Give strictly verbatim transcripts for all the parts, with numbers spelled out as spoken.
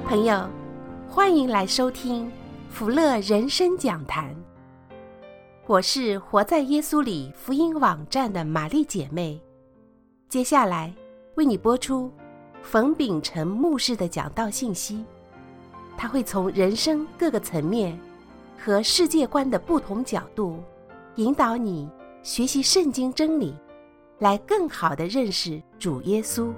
朋友，欢迎来收听福乐人生讲坛。我是活在耶稣里福音网站的玛丽姐妹，接下来为你播出冯秉成牧师的讲道信息。他会从人生各个层面和世界观的不同角度，引导你学习圣经真理，来更好地认识主耶稣。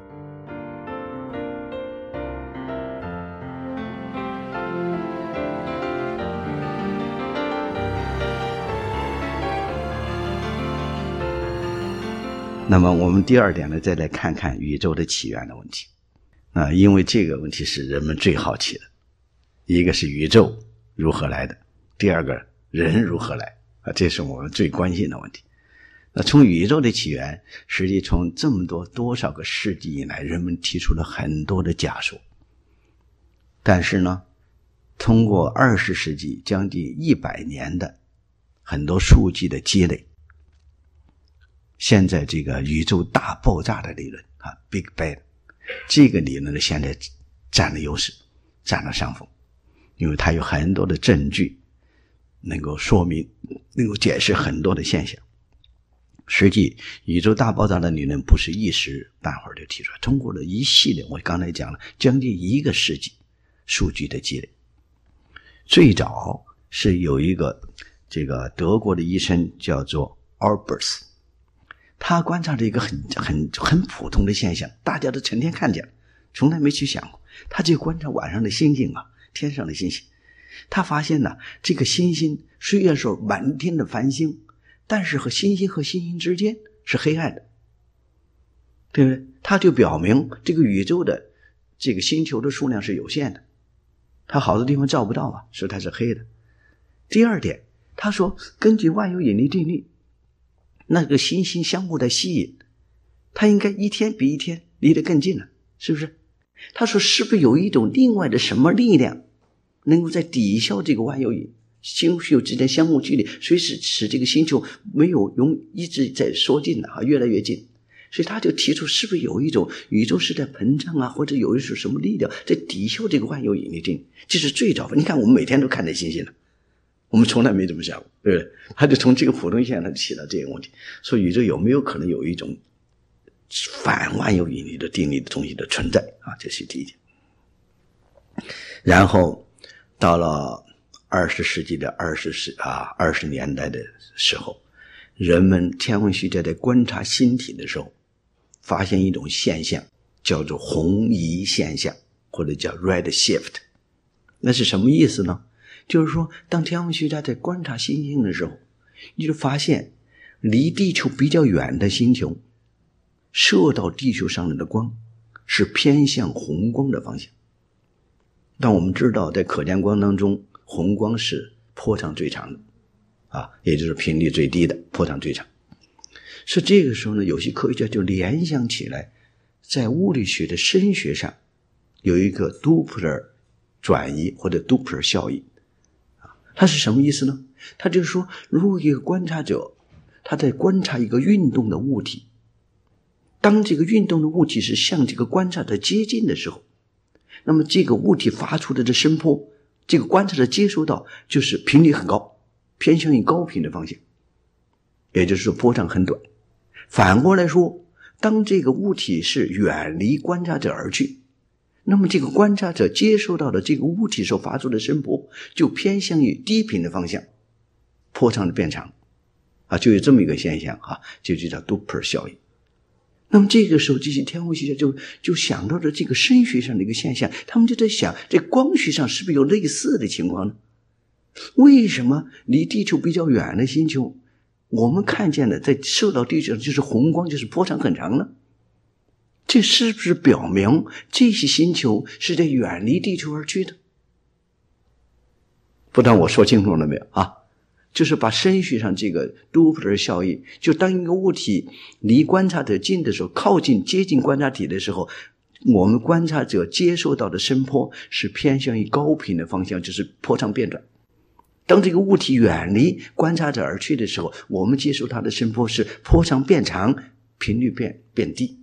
那么我们第二点呢，再来看看宇宙的起源的问题。啊，因为这个问题是人们最好奇的，一个是宇宙如何来的，第二个人如何来啊，这是我们最关心的问题。那从宇宙的起源，实际从这么多多少个世纪以来，人们提出了很多的假说。但是呢，通过二十世纪将近一百年的很多数据的积累，现在这个宇宙大爆炸的理论啊 Big Bang， 这个理论呢现在占了优势，占了上风，因为它有很多的证据能够说明，能够解释很多的现象。实际宇宙大爆炸的理论不是一时半会儿就提出来，通过了一系列，我刚才讲了将近一个世纪数据的积累。最早是有一个这个德国的医生叫做 Albers，他观察了一个很很很普通的现象，大家都成天看见了，从来没去想过。他就观察晚上的星星啊，天上的星星。他发现呢，这个星星虽然说满天的繁星，但是和星星和星星之间是黑暗的，对不对？他就表明这个宇宙的这个星球的数量是有限的，它好多地方照不到啊，所以它是黑的。第二点，他说根据万有引力定律，那个星星相互的吸引，它应该一天比一天离得更近了，是不是？他说是不是有一种另外的什么力量能够在抵消这个万有引星球之间相互距离，随时使这个星球没有用一直在缩近啊，越来越近。所以他就提出是不是有一种宇宙是在膨胀啊，或者有一种什么力量在抵消这个万有引力定律。这是最早的，你看我们每天都看见星星了，我们从来没这么想过，对不对？他就从这个普通现象起到这个问题，说宇宙有没有可能有一种反万有引力的定律的东西的存在啊？这是第一点。然后到了二十世纪的二十世啊二十年代的时候，人们天文学家在观察星体的时候，发现一种现象叫做红移现象，或者叫 red shift。 那是什么意思呢？就是说当天文学家在观察星星的时候，你就发现离地球比较远的星球射到地球上的光是偏向红光的方向。但我们知道在可见光当中，红光是波长最长的啊，也就是频率最低的，波长最长。是这个时候呢，有些科学家就联想起来，在物理学的声学上有一个 Doppler 转移或者 Doppler 效应。它是什么意思呢？它就是说，如果一个观察者他在观察一个运动的物体，当这个运动的物体是向这个观察者接近的时候，那么这个物体发出的这声波，这个观察者接收到就是频率很高，偏向于高频的方向，也就是说波长很短。反过来说，当这个物体是远离观察者而去，那么这个观察者接收到的这个物体所发出的声波就偏向于低频的方向，波长的变长啊，就有这么一个现象啊，就叫 Doppler 效应。那么这个时候这些天文学家就就想到了这个声学上的一个现象，他们就在想，这光学上是不是有类似的情况呢？为什么离地球比较远的星球，我们看见的在射到地球上就是红光，就是波长很长呢？这是不是表明这些星球是在远离地球而去的？不知道我说清楚了没有啊？就是把声学上这个 Doppler 效应，就当一个物体离观察者近的时候，靠近接近观察体的时候，我们观察者接受到的声波是偏向于高频的方向，就是波长变短。当这个物体远离观察者而去的时候，我们接受它的声波是波长变长，频率变变低。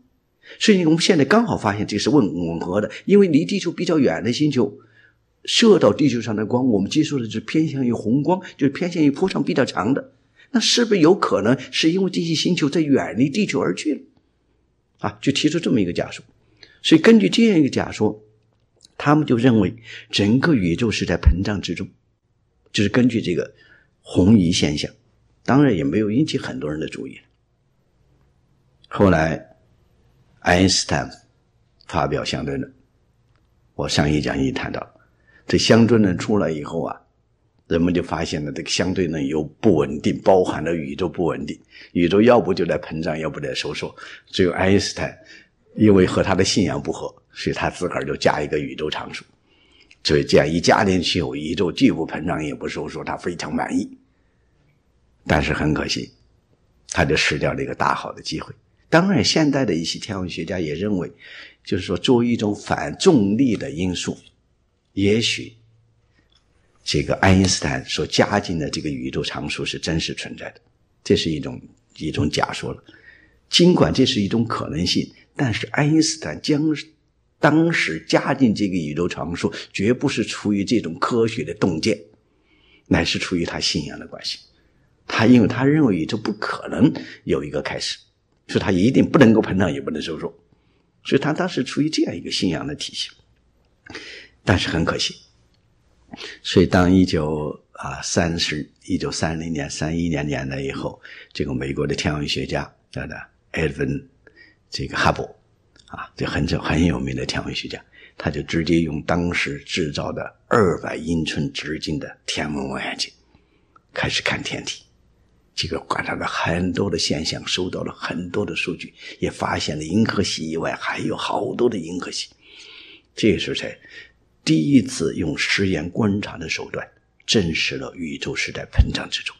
所以我们现在刚好发现这是吻吻合的，因为离地球比较远的星球射到地球上的光，我们接受的是偏向于红光，就是偏向于波长比较长的。那是不是有可能是因为这些星球在远离地球而去了啊？就提出这么一个假说。所以根据这样一个假说，他们就认为整个宇宙是在膨胀之中，就是根据这个红移现象，当然也没有引起很多人的注意。后来爱因斯坦发表相对论，我上一讲已经谈到，这相对论出来以后啊，人们就发现了这个相对论有不稳定，包含了宇宙不稳定，宇宙要不就在膨胀，要不在收缩。只有爱因斯坦因为和他的信仰不合，所以他自个儿就加一个宇宙常数，所以这样一加进去后，宇宙既不膨胀也不收缩，他非常满意。但是很可惜，他就失掉了一个大好的机会。当然现代的一些天文学家也认为，就是说作为一种反重力的因素，也许这个爱因斯坦所加进的这个宇宙常数是真实存在的，这是一种一种假说了。尽管这是一种可能性，但是爱因斯坦将当时加进这个宇宙常数绝不是出于这种科学的洞见，乃是出于他信仰的关系。他因为他认为宇宙不可能有一个开始，所以他一定不能够膨胀也不能收缩，所以他当时处于这样一个信仰的体系。但是很可惜，所以当一九啊三十一九三零年三一年年代以后，这个美国的天文学家叫做 Edwin 这个哈勃啊，这很很有名的天文学家，他就直接用当时制造的二百英寸直径的天文望远镜开始看天体，这个观察了很多的现象，收到了很多的数据，也发现了银河系以外还有好多的银河系。这时候才第一次用实验观察的手段证实了宇宙是在膨胀之中。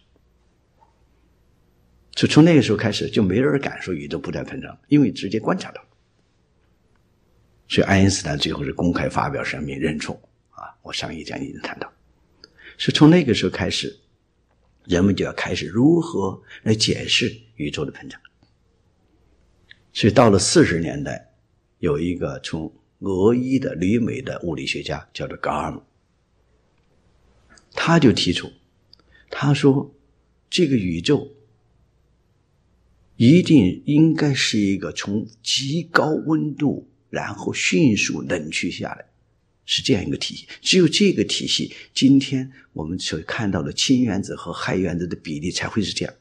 所以从那个时候开始就没人敢说宇宙不在膨胀，因为直接观察到。所以爱因斯坦最后是公开发表声明认错啊，我上一讲已经谈到。所以从那个时候开始，人们就要开始如何来解释宇宙的膨胀。所以到了四十年代，有一个从俄裔的旅美的物理学家叫做高尔姆，他就提出，他说这个宇宙一定应该是一个从极高温度然后迅速冷却下来，是这样一个体系。只有这个体系，今天我们所看到的氢原子和氦原子的比例才会是这样。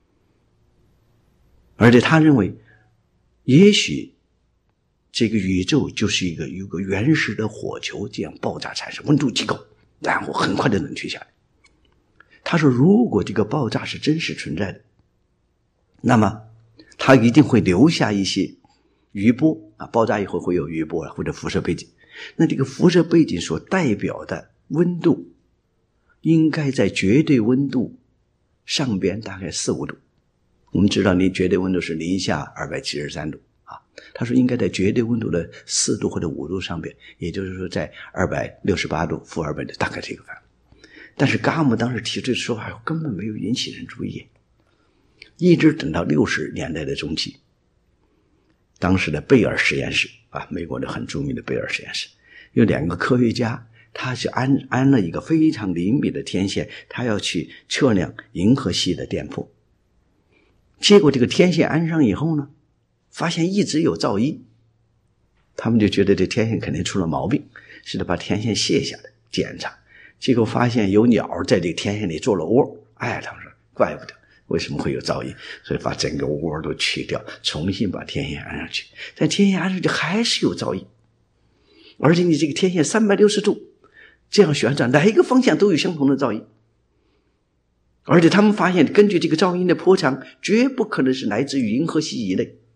而且他认为，也许这个宇宙就是一个有个原始的火球这样爆炸产生，温度极高，然后很快的冷却下来。他说如果这个爆炸是真实存在的，那么它一定会留下一些余波啊，爆炸以后会有余波或者辐射背景。那这个辐射背景所代表的温度应该在绝对温度上边大概四五度。我们知道你绝对温度是零下二百七十三度啊，他说应该在绝对温度的四度或者五度上边，也就是说在二百六十八度负二百度，大概这个范围。但是伽姆当时提出的说法根本没有引起人注意，一直等到六十年代的中期，当时的贝尔实验室啊，美国的很著名的贝尔实验室，有两个科学家，他是安安了一个非常灵敏的天线，他要去测量银河系的电波。结果这个天线安上以后呢，发现一直有噪音，他们就觉得这天线肯定出了毛病，是得把天线卸下来检查，结果发现有鸟在这个天线里做了窝。哎，他们说怪不得为什么会有噪音，所以把整个窝都去掉，重新把天线安上去。但天线安上去还是有噪音，而且你这个天线三百六十度这样旋转，哪一个方向都有相同的噪音。而且他们发现根据这个噪音的波长，绝不可能是来自于银河系以内。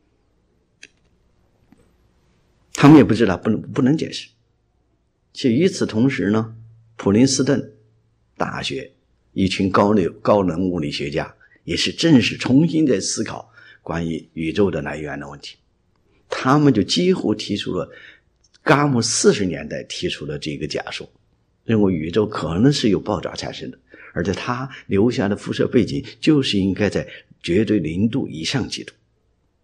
他们也不知道，不能不能解释。且与此同时呢，普林斯顿大学一群高流高能物理学家也是正式重新在思考关于宇宙的来源的问题。他们就几乎提出了伽姆四十年代提出了这个假说，认为宇宙可能是由爆炸产生的，而且它留下的辐射背景就是应该在绝对零度以上几度。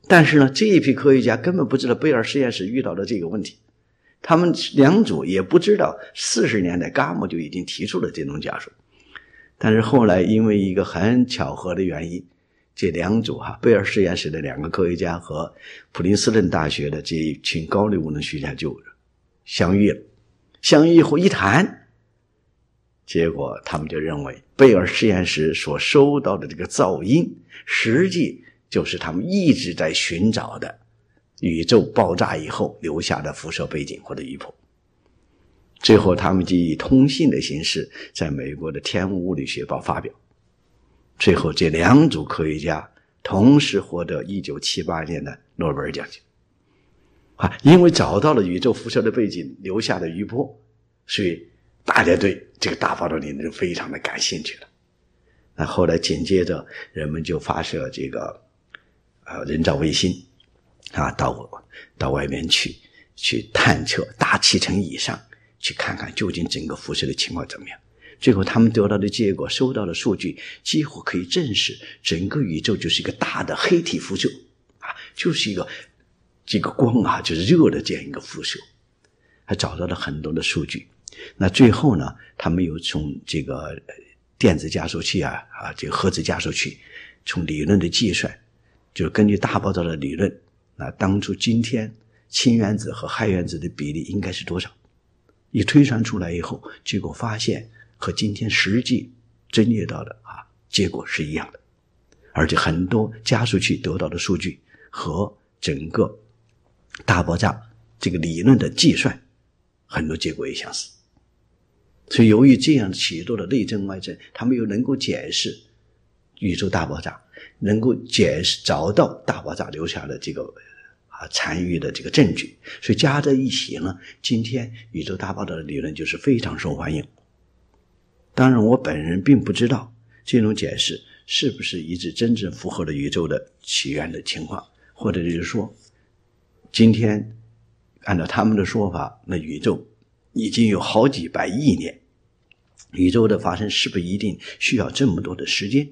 但是呢，这一批科学家根本不知道贝尔实验室遇到的这个问题，他们两组也不知道四十年代伽马就已经提出了这种假说。但是后来因为一个很巧合的原因，这两组哈、啊，贝尔实验室的两个科学家和普林斯顿大学的这一群高力物能学家就相遇了。相遇以后一谈，结果他们就认为贝尔实验室所收到的这个噪音实际就是他们一直在寻找的宇宙爆炸以后留下的辐射背景或者余波。最后他们就以通信的形式在美国的天文物理学报发表。最后这两组科学家同时获得一九七八年的诺贝尔奖金。啊，因为找到了宇宙辐射的背景留下的余波，所以大家对这个大爆炸理论非常的感兴趣了。那后来紧接着人们就发射这个呃人造卫星啊到到外面去去探测大气层以上，去看看究竟整个辐射的情况怎么样。最后他们得到的结果，收到的数据几乎可以证实整个宇宙就是一个大的黑体辐射啊，就是一个这个光啊就是热的这样一个辐射。还找到了很多的数据。那最后呢，他们又从这个电子加速器啊啊这个核子加速器，从理论的计算，就是根据大爆炸的理论，那当初今天氢原子和氦原子的比例应该是多少，一推算出来以后，结果发现和今天实际侦阅到的啊结果是一样的，而且很多加速器得到的数据和整个大爆炸这个理论的计算很多结果也相似。所以由于这样许多的内证外证，他们又能够解释宇宙大爆炸，能够解释找到大爆炸留下的这个啊残余的这个证据，所以加在一起呢，今天宇宙大爆炸的理论就是非常受欢迎。当然我本人并不知道这种解释是不是一致真正符合了宇宙的起源的情况，或者就是说今天按照他们的说法，那宇宙已经有好几百亿年，宇宙的发生是不是一定需要这么多的时间？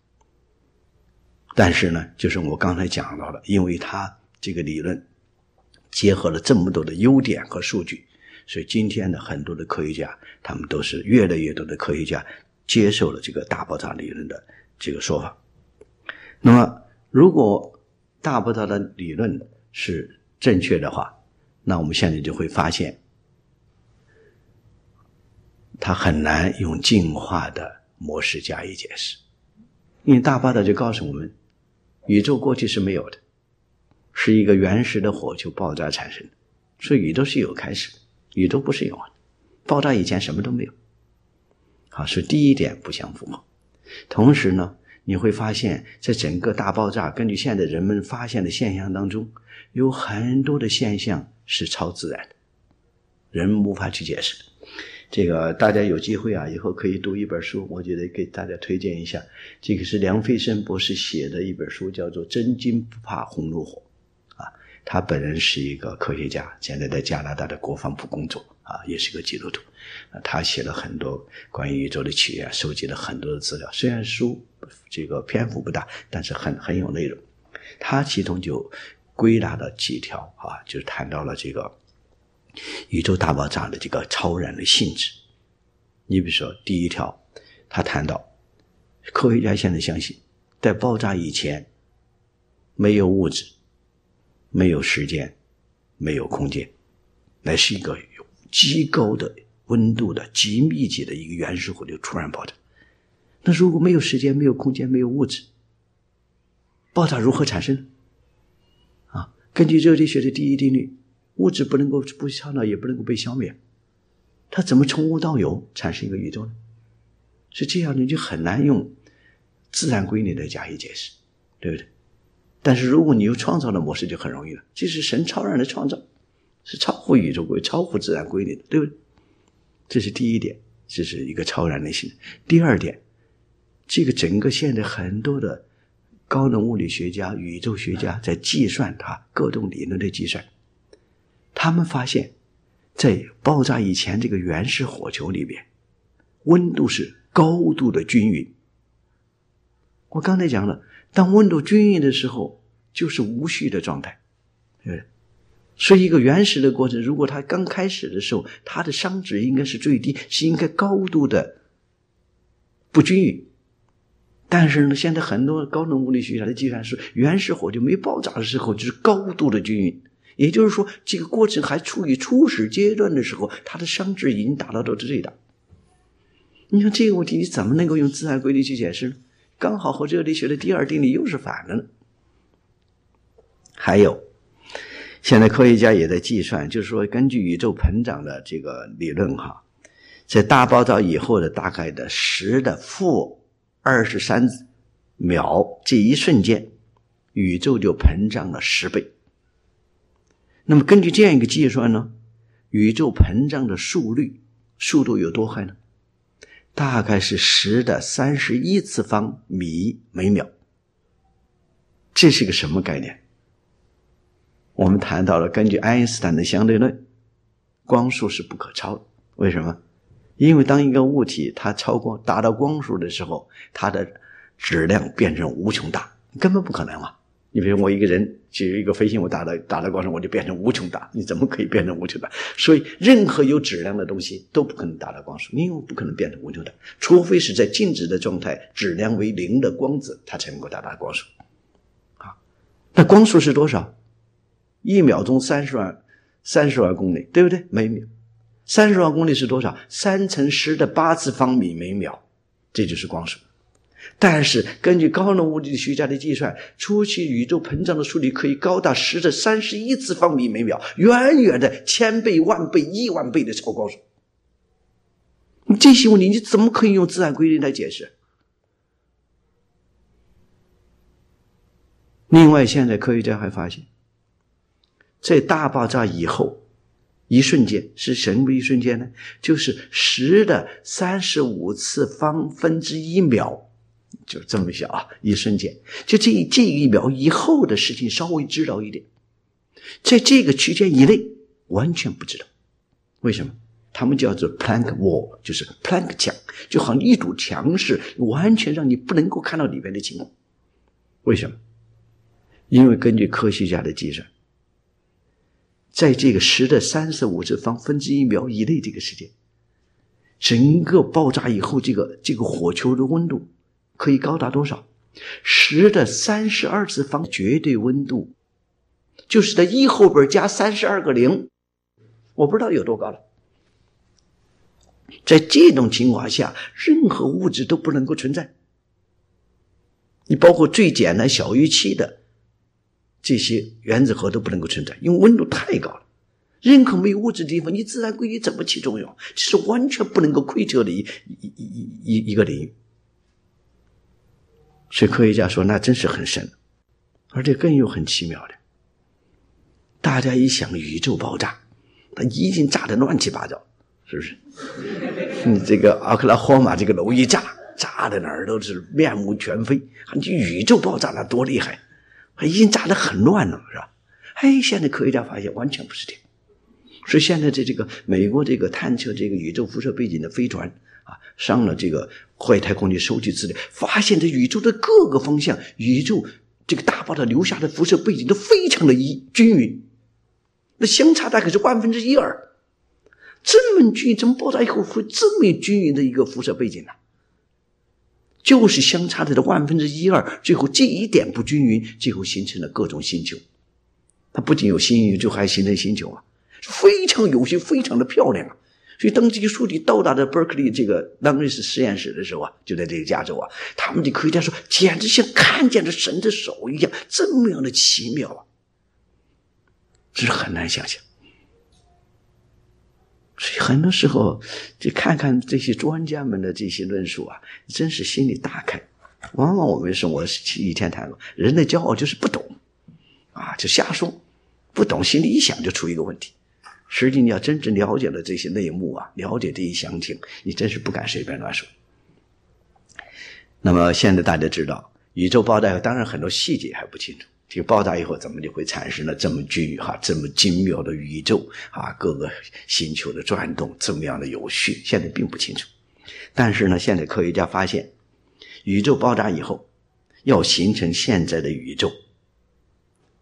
但是呢，就是我刚才讲到了，因为它这个理论结合了这么多的优点和数据，所以今天的很多的科学家，他们都是越来越多的科学家接受了这个大爆炸理论的这个说法。那么如果大爆炸的理论是正确的话，那我们现在就会发现它很难用进化的模式加以解释。因为大爆炸就告诉我们，宇宙过去是没有的，是一个原始的火球爆炸产生的，所以宇宙是有开始的，宇宙不是永恒的，爆炸以前什么都没有。好，所以第一点不相符合。同时呢，你会发现在整个大爆炸根据现在人们发现的现象当中，有很多的现象是超自然的，人们无法去解释的。这个大家有机会啊，以后可以读一本书，我觉得给大家推荐一下。这个是梁飞生博士写的一本书，叫做《真金不怕红炉火》啊。他本人是一个科学家，现在在加拿大的国防部工作啊，也是个基督徒。啊，他写了很多关于宇宙的起源，收集了很多的资料。虽然书这个篇幅不大，但是很很有内容。他其中就归纳了几条啊，就是谈到了这个宇宙大爆炸的这个超然的性质。你比如说第一条，他谈到科学家现在相信在爆炸以前没有物质，没有时间，没有空间，乃是一个有极高的温度的极密集的一个原始火球突然爆炸。那如果没有时间，没有空间，没有物质，爆炸如何产生啊？根据热力学的第一定律，物质不能够不创造，也不能够被消灭，它怎么从无到有产生一个宇宙呢？是这样的，就很难用自然规律来加以解释，对不对？但是如果你有创造的模式就很容易了，这是神超然的创造，是超乎宇宙规、超乎自然规律的，对不对？这是第一点，这是一个超然的性。第二点，这个整个现在很多的高能物理学家、宇宙学家在计算它各种理论的计算，他们发现在爆炸以前这个原始火球里边，温度是高度的均匀。我刚才讲了，当温度均匀的时候， 就是无序的状态，对不对？所以一个原始的过程，如果它刚开始的时候，它的熵值应该是最低，是应该高度的不均匀。但是呢，现在很多高能物理学家的计算是，原始火球没爆炸的时候就是高度的均匀，也就是说这个过程还处于初始阶段的时候，它的熵值已经达到了最大。你说这个问题你怎么能够用自然规律去解释呢？刚好和热力学的第二定理又是反的呢。还有现在科学家也在计算，就是说根据宇宙膨胀的这个理论哈，在大爆炸以后的大概的十的负二十三秒这一瞬间，宇宙就膨胀了十倍。那么根据这样一个计算呢，宇宙膨胀的速率速度有多快呢？大概是十的三十一次方米每秒。这是个什么概念？我们谈到了根据爱因斯坦的相对论，光速是不可超的。为什么？因为当一个物体它超过达到光速的时候，它的质量变成无穷大，根本不可能嘛。你比如我一个人就有一个飞行，我达到达到光速，我就变成无穷大，你怎么可以变成无穷大？所以任何有质量的东西都不可能达到光速，因为不可能变成无穷大，除非是在静止的状态，质量为零的光子，它才能够达到光速。啊，那光速是多少？一秒钟三十万三十万公里，对不对？每秒三十万公里是多少？三乘十的八次方米每秒，这就是光速。但是根据高能物理学家的计算，初期宇宙膨胀的速率可以高达十的三十一次方米每秒，远远的千倍、万倍、亿万倍的超光速。这些问题你怎么可以用自然规律来解释？另外，现在科学家还发现，在大爆炸以后一瞬间，是什么一瞬间呢？就是十的三十五次方分之一秒，就这么小啊，一瞬间。就这这一秒以后的事情稍微知道一点，在这个区间以内完全不知道。为什么？他们叫做 Planck wall， 就是 Planck 墙，就好像一堵墙是完全让你不能够看到里面的情况。为什么？因为根据科学家的计算，在这个十的三十五次方分之一秒以内这个时间，整个爆炸以后这个这个火球的温度可以高达多少？十的三十二次方绝对温度，就是在一后边加三十二个零，我不知道有多高了。在这种情况下，任何物质都不能够存在，你包括最简单小于七的这些原子核都不能够存在，因为温度太高了。任何没有物质的地方，你自然规律怎么起作用？这是完全不能够窥测的一一一一一个领域。所以科学家说，那真是很深，而且更有很奇妙的。大家一想宇宙爆炸，它已经炸得乱七八糟，是不是？你这个奥克拉荷马这个楼一炸，炸的哪儿都是面目全非。你宇宙爆炸那多厉害，已经炸得很乱了，是吧？哎，现在科学家发现完全不是这样。所以现在在这个美国这个探测这个宇宙辐射背景的飞船啊，上了这个外太空去收集资料，发现这宇宙的各个方向，宇宙这个大爆炸留下的辐射背景都非常的一均匀，那相差大概是万分之一二。这么均匀，怎么爆炸以后会这么均匀的一个辐射背景呢？就是相差的万分之一二，最后这一点不均匀，最后形成了各种星球。它不仅有新宇宙，还形成星球啊，非常有序，非常的漂亮啊。所以当这个数据到达的伯克利这个浪瑞斯实验室的时候啊，就在这个加州啊，他们的科学家说，简直像看见了神的手一样，这么样的奇妙啊，这是很难想象。所以很多时候就看看这些专家们的这些论述啊，真是心里大开。往往我们说，我以前谈过，人的骄傲就是不懂啊，就瞎说，不懂，心里一想就出一个问题。实际你要真正了解了这些内幕啊，了解这些详情，你真是不敢随便乱说。那么现在大家知道，宇宙爆炸以后，当然很多细节还不清楚。这个爆炸以后怎么就会产生了这么均匀哈这么精妙的宇宙啊，各个星球的转动这么样的有序，现在并不清楚。但是呢，现在科学家发现，宇宙爆炸以后要形成现在的宇宙，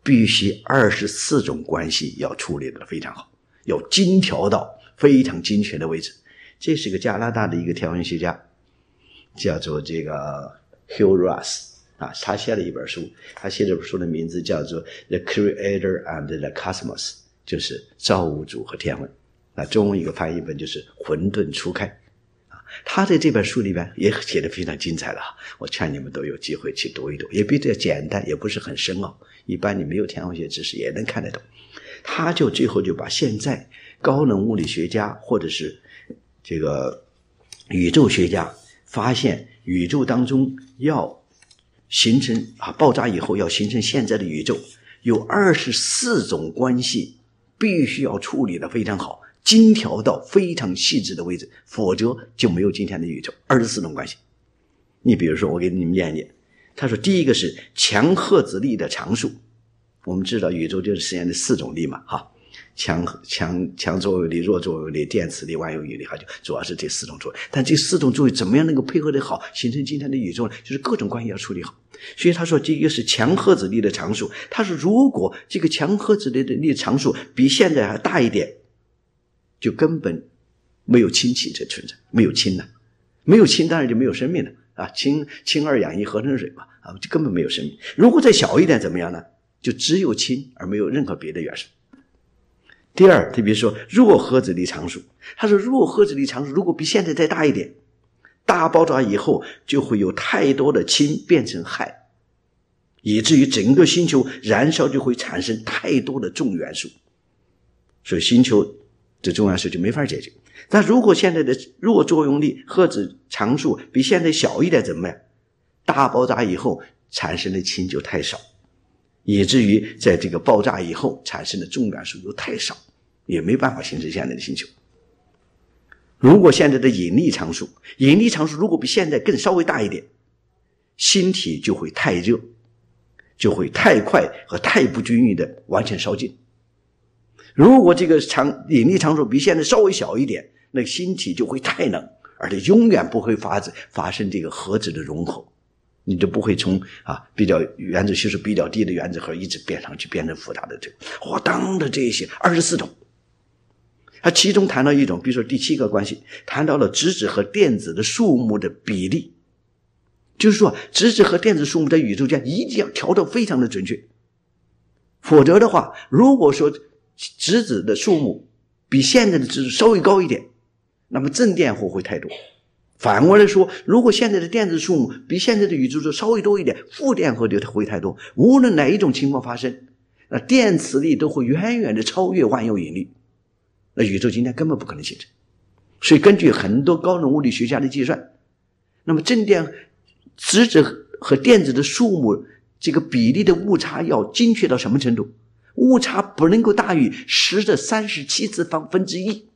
必须二十四种关系要处理得非常好，要精调到非常精确的位置。这是个加拿大的一个天文学家，叫做这个 Hugh Ross 啊，他写了一本书，他写这本书的名字叫做 The Creator and the Cosmos， 就是造物主和天文。那中文一个翻译本就是混沌初开。他在这本书里边也写得非常精彩了，我劝你们都有机会去读一读，也比较简单，也不是很深奥，一般你没有天文学知识也能看得懂。他就最后就把现在高能物理学家或者是这个宇宙学家发现宇宙当中要形成啊爆炸以后要形成现在的宇宙，有二十四种关系必须要处理得非常好，精调到非常细致的位置，否则就没有今天的宇宙。二十四种关系，你比如说我给你们念一念。他说第一个是强赫兹力的常数，我们知道宇宙就是实现的四种力嘛，哈，强强强作用力、弱作用力、电磁力、万有引力，还就主要是这四种作用。但这四种作用怎么样能够配合得好，形成今天的宇宙呢？就是各种关系要处理好。所以他说第一个是强赫兹力的常数，他说如果这个强赫兹力的力常数比现在还大一点，就根本没有氢气这存在，没有氢了，没有氢当然就没有生命了啊，氢氢二氧一合成水嘛，啊，就根本没有生命。如果再小一点怎么样呢？就只有氢而没有任何别的元素。第二，特别说弱赫兹力常数，他说弱赫兹力常数如果比现在再大一点，大爆炸以后就会有太多的氢变成氦，以至于整个星球燃烧就会产生太多的重元素，所以星球这重元素就没法解决。但如果现在的弱作用力赫兹常数比现在小一点怎么样？大爆炸以后产生的氢就太少，以至于在这个爆炸以后产生的重元素又太少，也没办法形成现在的星球。如果现在的引力常数，引力常数如果比现在更稍微大一点，星体就会太热，就会太快和太不均匀的完全烧尽。如果这个长引力常数比现在稍微小一点，那个星体就会太冷，而且永远不会发发生这个核子的融合，你就不会从啊比较原子系数比较低的原子核一直变上去变成复杂的这个哇当的这些二十四种。他其中谈到一种，比如说第七个关系，谈到了质子和电子的数目的比例，就是说质子和电子数目在宇宙间一定要调得非常的准确，否则的话，如果说质子的数目比现在的质子稍微高一点，那么正电荷会太多。反过来说，如果现在的电子数目比现在的宇宙中稍微多一点，负电荷就会太多。无论哪一种情况发生，那电磁力都会远远的超越万有引力，那宇宙今天根本不可能形成。所以根据很多高能物理学家的计算，那么正电质子和电子的数目这个比例的误差要精确到什么程度？误差不能够大于十的三十七次方分之一。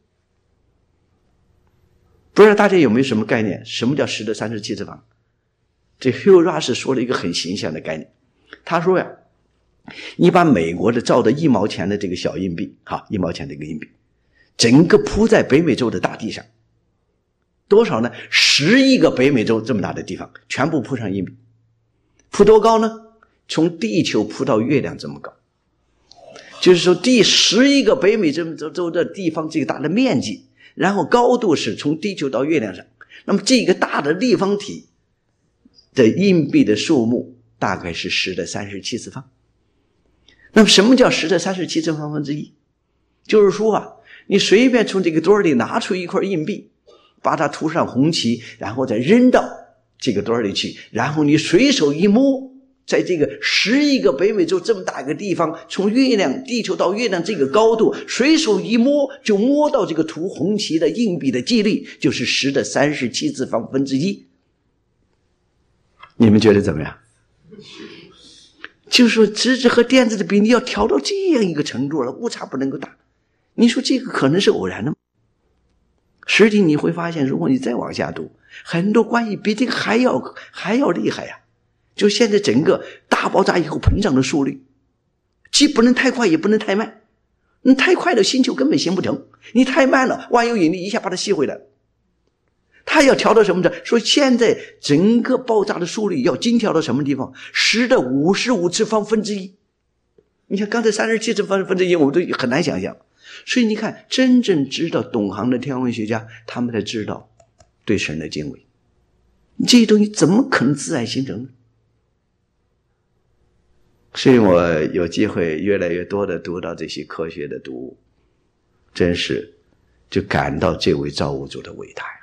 不知道大家有没有什么概念？什么叫十的三十七次方？这 Hugh Ross 说了一个很形象的概念。他说呀，你把美国的造的一毛钱的这个小硬币，哈，一毛钱的一个硬币，整个铺在北美洲的大地上，多少呢？十亿个北美洲这么大的地方，全部铺上硬币，铺多高呢？从地球铺到月亮这么高。就是说第十亿个北美洲的地方这个大的面积，然后高度是从地球到月亮上，那么这个大的立方体的硬币的数目大概是十的三十七次方。那么什么叫十的三十七次方分之一？就是说啊，你随便从这个堆里拿出一块硬币，把它涂上红旗，然后再扔到这个堆里去，然后你随手一摸，在这个十亿个北美洲这么大一个地方，从月亮地球到月亮这个高度，随手一摸就摸到这个涂红旗的硬币的几率，就是十的三十七次方分之一。你们觉得怎么样？就是说质子和电子的比例要调到这样一个程度了，误差不能够大。你说这个可能是偶然的吗？实际你会发现，如果你再往下读，很多关系比这个还要还要厉害呀、啊。就现在整个大爆炸以后膨胀的速率，既不能太快也不能太慢。你太快的星球根本行不成，你太慢了，万有引力一下把它吸回来。它要调到什么的？说现在整个爆炸的速率要精调到什么地方？十的五十五次方分之一。 你看刚才三十七次分分之一，我们都很难想象。所以你看，真正知道懂行的天文学家，他们才知道对神的敬畏。这些东西怎么可能自然形成呢？所以我有机会越来越多的读到这些科学的读物，真是就感到这位造物主的伟大呀。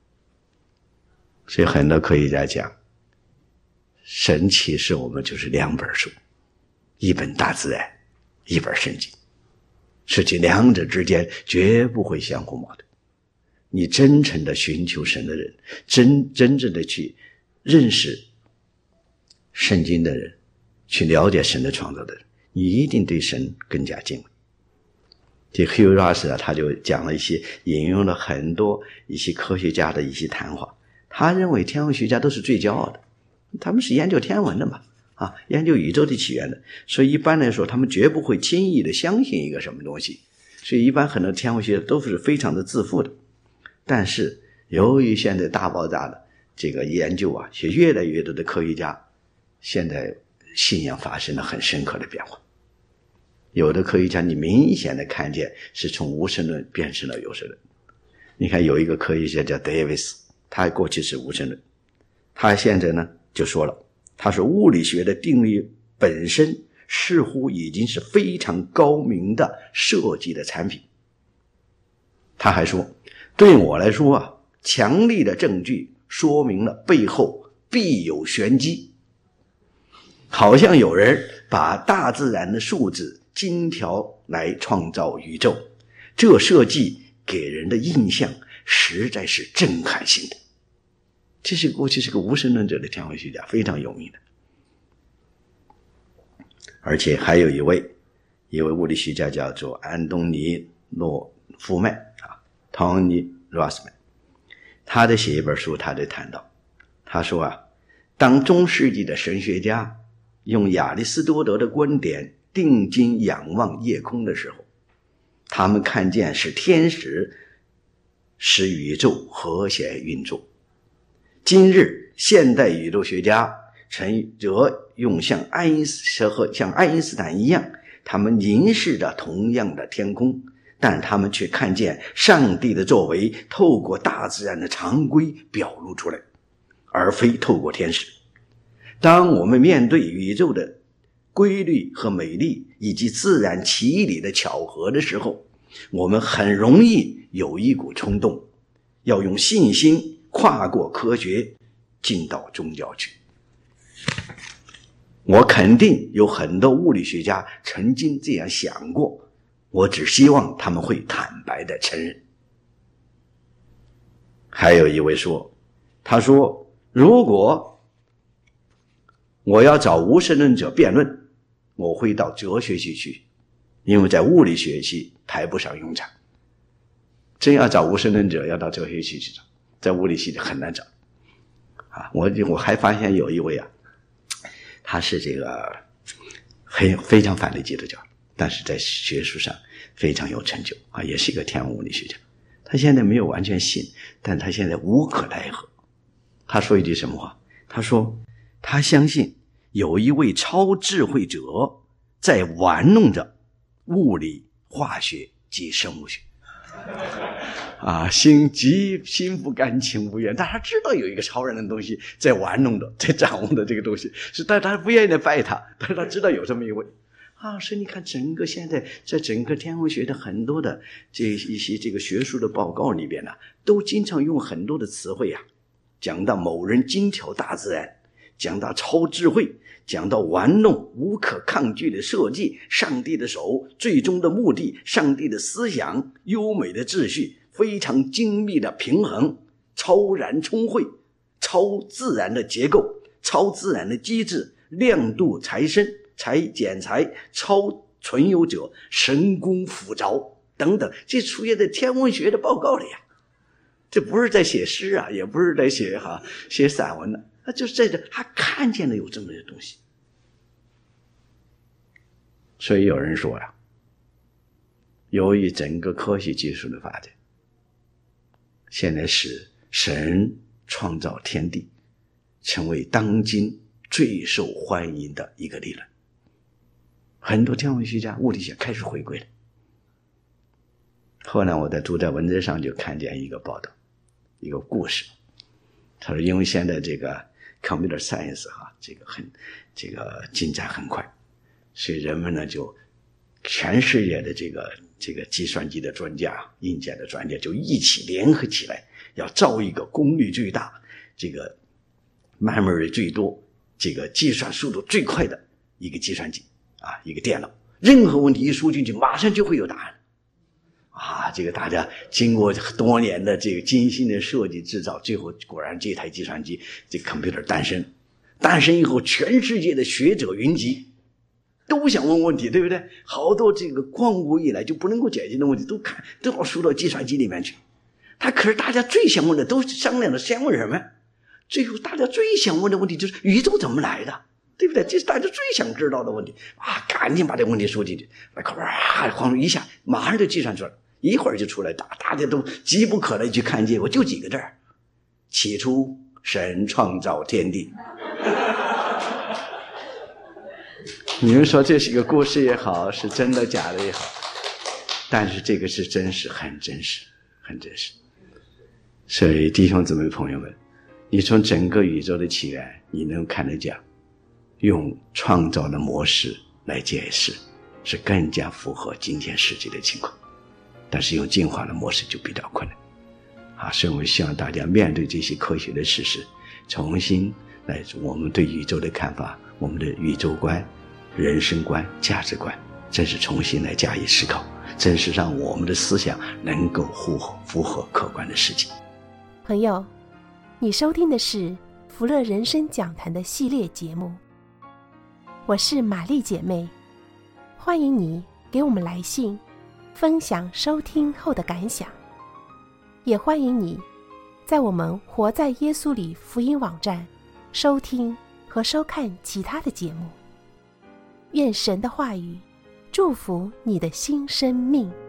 所以很多科学家讲，神启示我们就是两本书，一本大自然，一本圣经，实际两者之间绝不会相互矛盾。你真诚的寻求神的人，真真正的去认识圣经的人，去了解神的创造的人，你一定对神更加敬畏。这 Hugh Ross 啊，他就讲了一些，引用了很多一些科学家的一些谈话。他认为天文学家都是最骄傲的，他们是研究天文的嘛，啊，研究宇宙的起源的，所以一般来说，他们绝不会轻易的相信一个什么东西。所以一般很多天文学家都是非常的自负的。但是由于现在大爆炸的这个研究啊，是越来越多的科学家现在信仰发生了很深刻的变化。有的科学家你明显的看见是从无神论变成了有神论。你看有一个科学家叫 Davis， 他过去是无神论，他现在呢就说了，他说物理学的定义本身似乎已经是非常高明的设计的产品。他还说，对我来说啊，强力的证据说明了背后必有玄机，好像有人把大自然的数字精调来创造宇宙，这设计给人的印象实在是震撼性的。这是过去是个无神论者的天文学家，非常有名的。而且还有一位一位物理学家叫做安东尼诺夫曼啊 Tony Rossman， 他在写一本书，他在谈到，他说啊，当中世纪的神学家用亚里士多德的观点定睛仰望夜空的时候，他们看见是天使使宇宙和谐运作。今日现代宇宙学家曾则用像爱因斯和像爱因斯坦一样，他们凝视着同样的天空，但他们却看见上帝的作为透过大自然的常规表露出来，而非透过天使。当我们面对宇宙的规律和美丽以及自然奇理的巧合的时候，我们很容易有一股冲动，要用信心跨过科学进到宗教去。我肯定有很多物理学家曾经这样想过，我只希望他们会坦白地承认。还有一位说，他说，如果我要找无神论者辩论，我会到哲学系去，因为在物理学系派不上用场。真要找无神论者，要到哲学系去找，在物理系很难找啊。我我还发现有一位啊，他是这个很非常反对基督教，但是在学术上非常有成就啊，也是一个天文物理学家。他现在没有完全信，但他现在无可奈何。他说一句什么话？他说他相信有一位超智慧者在玩弄着物理、化学及生物学。啊，心急心不甘情不愿，但他知道有一个超人的东西在玩弄的，在掌握的这个东西，是但他不愿意来拜他，但是他知道有这么一位啊。所以你看，整个现在在整个天文学的很多的这一些这个学术的报告里边呢、啊，都经常用很多的词汇啊，讲到某人精挑大自然，讲到超智慧，讲到玩弄无可抗拒的设计，上帝的手，最终的目的，上帝的思想，优美的秩序，非常精密的平衡，超然聪慧，超自然的结构，超自然的机制，亮度财深，裁剪裁，超存有者，神功辅凿等等，这出现在天文学的报告里呀。这不是在写诗啊，也不是在写哈写散文的，他就是在这，他看见了有这么些东西。所以有人说呀、啊，由于整个科学技术的发展，现在使神创造天地成为当今最受欢迎的一个理论。 很多天文学家、物理学开始回归了。后来我在读在文字上就看见一个报道，一个故事。他说，因为现在这个 computer science 哈，这个很这个进展很快，所以人们呢就全世界的这个这个计算机的专家、硬件的专家就一起联合起来，要造一个功率最大、这个 memory 最多、这个计算速度最快的一个计算机啊，一个电脑。任何问题一输进去，马上就会有答案。啊，这个大家经过多年的这个精心的设计制造，最后果然这台计算机这个 computer 诞生。诞生以后，全世界的学者云集，都想问问题，对不对？好多这个旷古以来就不能够解决的问题，都看都要输到计算机里面去。他可是大家最想问的，都商量的先问什么？最后大家最想问的问题就是宇宙怎么来的，对不对？这是大家最想知道的问题啊！赶紧把这个问题输进去，啊，晃一下，马上就计算出来，一会儿就出来，大大家都急不可耐去看结果，就几个字儿：起初神创造天地。你们说这是一个故事也好，是真的假的也好，但是这个是真实，很真实，很真实。所以弟兄姊妹朋友们，你从整个宇宙的起源，你能看得见，用创造的模式来解释，是更加符合今天世界的情况。但是用进化的模式就比较困难啊，所以我希望大家面对这些科学的事实，重新来我们对宇宙的看法，我们的宇宙观、人生观、价值观，真是重新来加以思考，真是让我们的思想能够符合符合客观的世界。 朋友，你收听的是福乐人生讲坛的系列节目，我是玛丽姐妹，欢迎你给我们来信分享收听后的感想，也欢迎你在我们活在耶稣里福音网站收听和收看其他的节目。愿神的话语祝福你的新生命。